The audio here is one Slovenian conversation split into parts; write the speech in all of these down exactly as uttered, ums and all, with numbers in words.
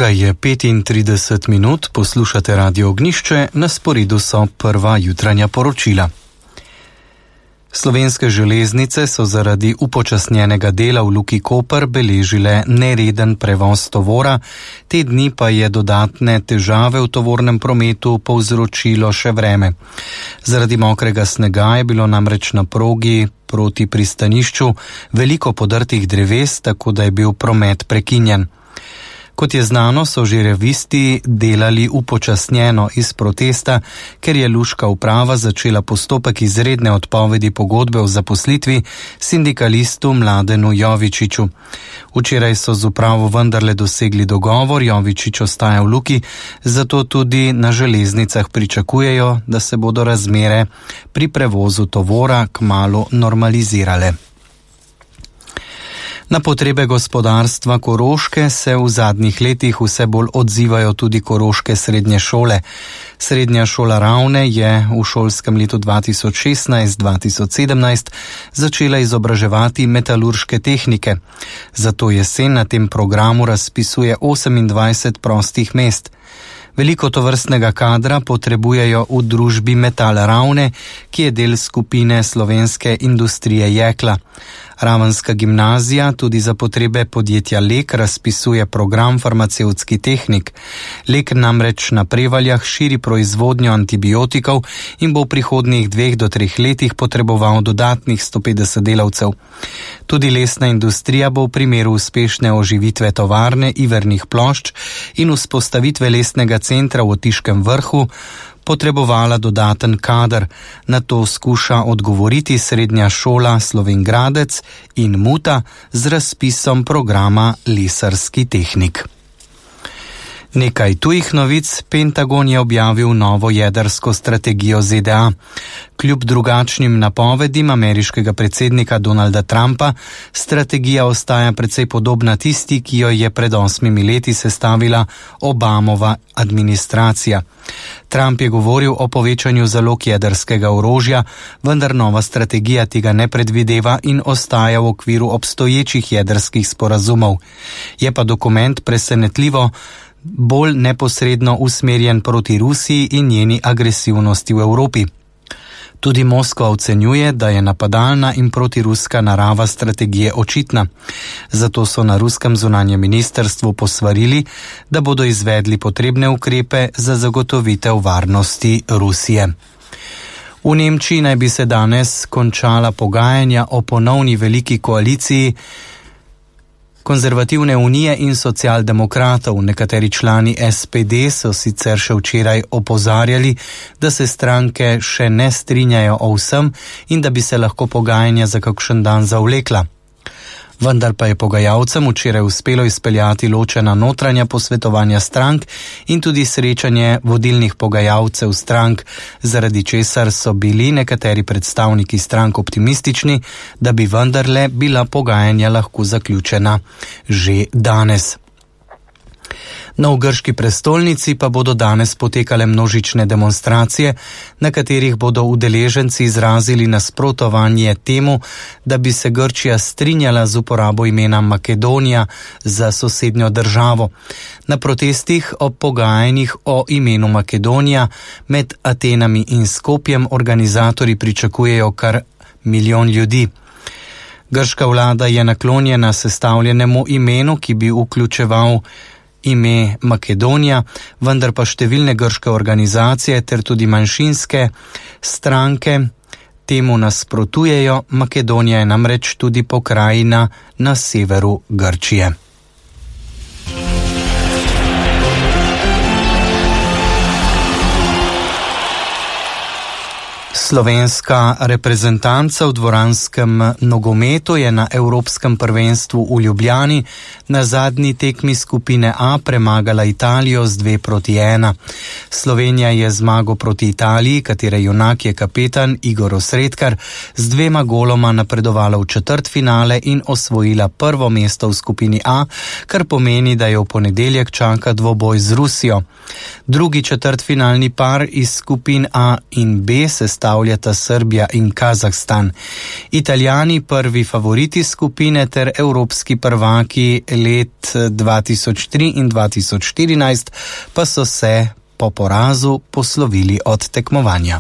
Ura je petintrideset minut, poslušate Radio Ognjišče, na sporedu so prva jutranja poročila. Slovenske železnice so zaradi upočasnjenega dela v Luki Koper beležile nereden prevoz tovora, te dni pa je dodatne težave v tovornem prometu povzročilo še vreme. Zaradi mokrega snega je bilo namreč na progi proti pristanišču veliko podrtih dreves, tako da je bil promet prekinjen. Kot je znano, so železniški delali upočasnjeno iz protesta, ker je luška uprava začela postopek izredne odpovedi pogodbe o zaposlitvi sindikalistu Mladenu Jovičiču. Včeraj so z upravo vendarle dosegli dogovor, Jovičič ostaja v Luki, zato tudi na železnicah pričakujejo, da se bodo razmere pri prevozu tovora kmalu normalizirale. Na potrebe gospodarstva Koroške se v zadnjih letih vse bolj odzivajo tudi koroške srednje šole. Srednja šola Ravne je v šolskem letu dva tisoč šestnajst dva tisoč sedemnajst začela izobraževati metalurške tehnike. Zato jesen na tem programu razpisuje osemindvajset prostih mest. Veliko tovrstnega kadra potrebujejo v družbi Metal Ravne, ki je del skupine slovenske industrije jekla. Ravenska gimnazija tudi za potrebe podjetja Lek razpisuje program farmacevtski tehnik. Lek namreč na Prevaljah širi proizvodnjo antibiotikov in bo v prihodnjih dveh do treh letih potreboval dodatnih sto petdeset delavcev. Tudi lesna industrija bo v primeru uspešne oživitve tovarne ivernih plošč in vzpostavitve lesnega centra v Otiškem Vrhu potrebovala dodaten kader. Na to skuša odgovoriti srednja šola Slovenj Gradec in Muta z razpisom programa Lesarski tehnik. Nekaj tujih novic. Pentagon je objavil novo jedrsko strategijo Z D A. Kljub drugačnim napovedim ameriškega predsednika Donalda Trumpa, strategija ostaja precej podobna tisti, ki jo je pred osmimi leti sestavila Obamova administracija. Trump je govoril o povečanju zalog jedrskega orožja, vendar nova strategija tega ne predvideva in ostaja v okviru obstoječih jedrskih sporazumov. Je pa dokument presenetljivo bolj neposredno usmerjen proti Rusiji in njeni agresivnosti v Evropi. Tudi Moskva ocenjuje, da je napadalna in protiruska narava strategije očitna. Zato so na ruskem zunanjem ministrstvu posvarili, da bodo izvedli potrebne ukrepe za zagotovitev varnosti Rusije. V Nemčiji naj bi se danes končala pogajanja o ponovni veliki koaliciji Konzervativne unije in socialdemokratov. Nekateri člani S P D so sicer še včeraj opozarjali, da se stranke še ne strinjajo o vsem in da bi se lahko pogajanja za kakšen dan zavlekla. Vendar pa je pogajalcem včeraj uspelo izpeljati ločena notranja posvetovanja strank in tudi srečanje vodilnih pogajalcev strank, zaradi česar so bili nekateri predstavniki strank optimistični, da bi vendarle bila pogajanja lahko zaključena že danes. Na v grški prestolnici pa bodo danes potekale množične demonstracije, na katerih bodo udeleženci izrazili nasprotovanje temu, da bi se Grčija strinjala z uporabo imena Makedonija za sosednjo državo. Na protestih ob pogajanjih o imenu Makedonija med Atenami in Skopjem organizatorji pričakujejo kar milijon ljudi. Grška vlada je naklonjena sestavljenemu imenu, ki bi vključeval ime Makedonija, vendar pa številne grške organizacije ter tudi manjšinske stranke temu nasprotujejo. Makedonija je namreč tudi pokrajina na severu Grčije. Slovenska reprezentanca v dvoranskem nogometu je na Evropskem prvenstvu v Ljubljani na zadnji tekmi skupine A premagala Italijo z dve proti ena. Slovenija je zmago proti Italiji, katere junak je kapetan Igor Osredkar, z dvema goloma napredovala v četrtfinale in osvojila prvo mesto v skupini A, kar pomeni, da je v ponedeljek čaka dvoboj z Rusijo. Drugi četrtfinalni par iz skupin A in B se sestavljata Srbija in Kazahstan. Italijani prvi favoriti skupine ter evropski prvaki let dva tisoč tri in dva tisoč štirinajst pa so se po porazu poslovili od tekmovanja.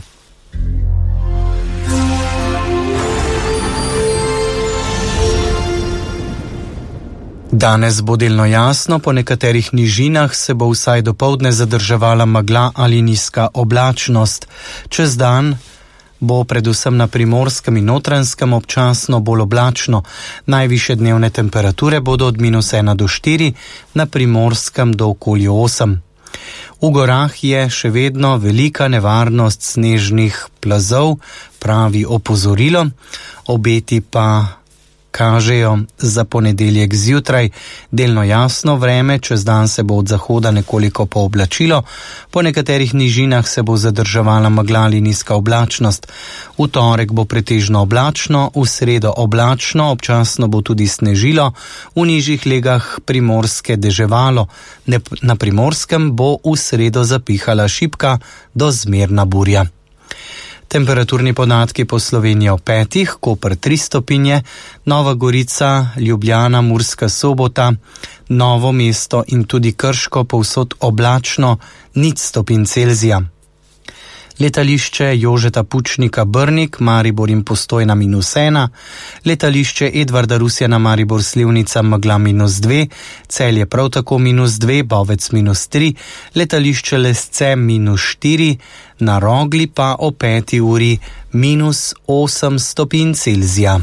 Danes bo delno jasno, po nekaterih nižinah se bo vsaj dopoldne zadrževala megla ali nizka oblačnost. Čez dan bo predvsem na Primorskem in Notranjskem občasno bolj oblačno. Najvišje dnevne temperature bodo od minus ena do štiri, na Primorskem do okoli osem. V gorah je še vedno velika nevarnost snežnih plazov, pravi opozorilo, obeti pa kažejo za ponedeljek zjutraj delno jasno vreme, čez dan se bo od zahoda nekoliko pooblačilo, po nekaterih nižinah se bo zadrževala megla ali nizka oblačnost. V torek bo pretežno oblačno, v sredo oblačno, občasno bo tudi snežilo, v nižjih legah Primorske deževalo. Na Primorskem bo v sredo zapihala šibka do zmerna burja. Temperaturni podatki po Sloveniji o petih, Koper tri stopinje, Nova Gorica, Ljubljana, Murska Sobota, Novo mesto in tudi Krško povsod oblačno, nič stopinj Celzija. Letališče Jožeta Pučnika Brnik, Maribor in Postojna minus ena, letališče Edvarda Rusjana Maribor Slivnica megla minus dve, Celje prav tako minus dve, Bovec minus tri, letališče Lesce minus štiri, na Rogli pa o peti uri minus osem stopinj Celzija.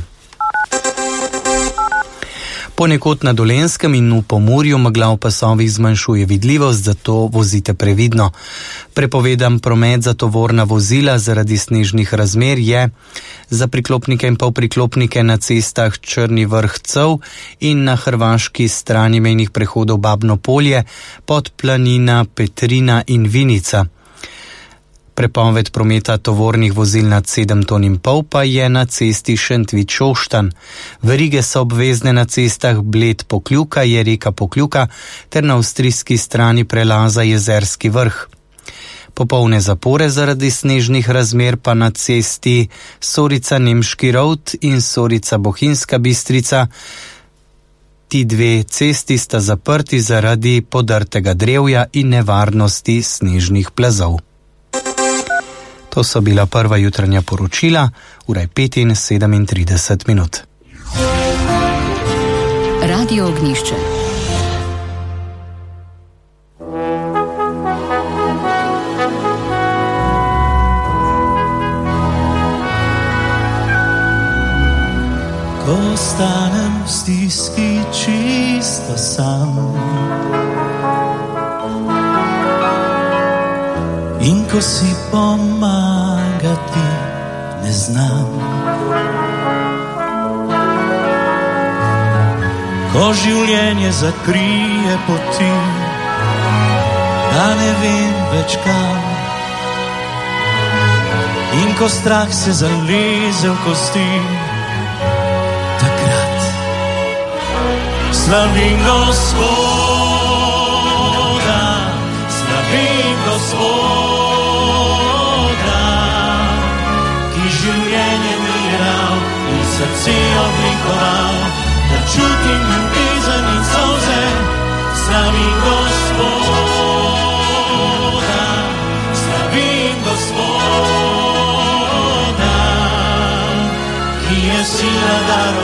Ponekod na Dolenjskem in v Pomurju megla v pasovih zmanjšuje vidljivost, zato vozite previdno. Prepovedan promet za tovorna vozila zaradi snežnih razmer je za priklopnike in polpriklopnike na cestah Črni Vrh-Cev in na hrvaški strani mejnih prehodov Babno Polje, Podplanina, Petrina in Vinica. Prepoved prometa tovornih vozil nad sedem ton in pol pa je na cesti Šentvid-Šoštanj. Verige so obvezne na cestah Bled Pokljuka, je reka Pokljuka, ter na avstrijski strani prelaza Jezerski Vrh. Popolne zapore zaradi snežnih razmer pa na cesti Sorica-Nemški Rovt in Sorica-Bohinjska Bistrica. Ti dve cesti sta zaprti zaradi podrtega drevja in nevarnosti snežnih plazov. To so bila prva jutranja poročila, ura je pet in sedemintrideset minut. Radio Ognjišče. Ko ostanem v stiski čisto sam in ko si pomagati ne znam, ko življenje zakrije poti, da ne vem več kam, in ko strah se zaleze v kosti, takrat slavim Gospoda, slavim Gospoda, življenje mi je dal in srce oblikoval, da čutim ljubezen in solze, slavim Gospoda, slavim Gospoda, ki je sila daroval.